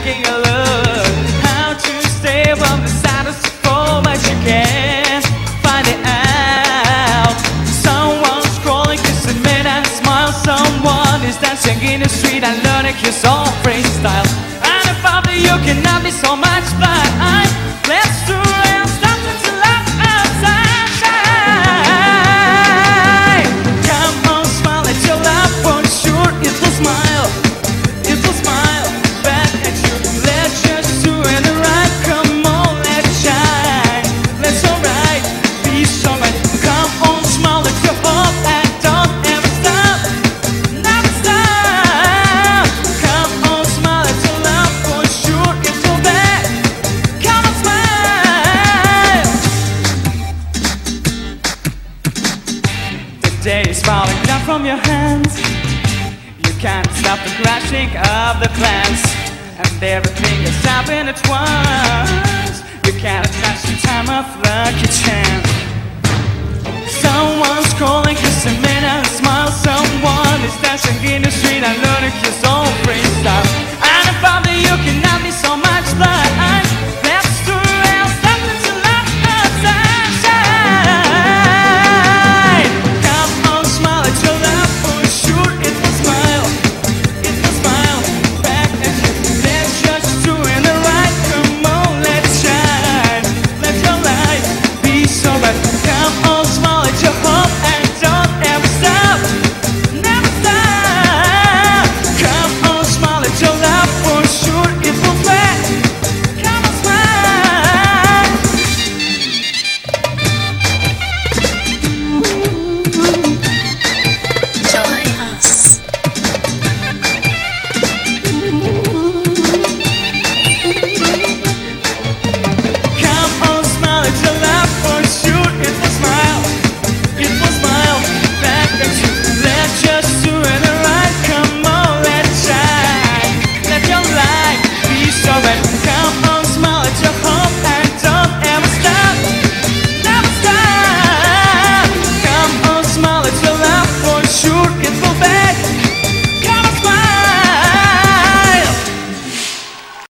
taking a look. How to stay above the status quo, but you can't find it out. Someone's scrolling, kissing me and smile. Someone is dancing in the street and learning his own freestyle. And above you cannot be so much blind. Let's do it, stop it till outside shine. Come on, smile at your love, for sure it will smile. It will smile back at you. Let's just do it right. Come on, let's shine. Let's alright, be so right. Come on, smile at your hope and don't ever stop. Never stop. Come on, smile at your love, for sure it will be. Come on, smile. The day is falling down from your hands. You can't stop the crashing of the plans, and everything is happening at once. You can't catch the time of lucky chance. Someone's calling, kissing me and smile. Someone is dancing in the street and learning his own freestyle. And above you cannot be so much blind. Let's do it, stop it till outside shine. Come on, smile at your love, for sure it will smile. It will smile back at you. Let's just do it right. Come on, let's shine. Let your light be so bright. Come on, smile at your hope and don't ever stop. Never stop. Come on, smile at your love, for sure it will play. Come on, smile. Join us. Come on, smile at your love, for sure it will smile. It will smile back at you. Let's just do it right. Come on, let's shine. Let your light be so bright. Come on, smile at your hope and don't ever stop. Never stop. Come on, smile at your love, for sure it will be.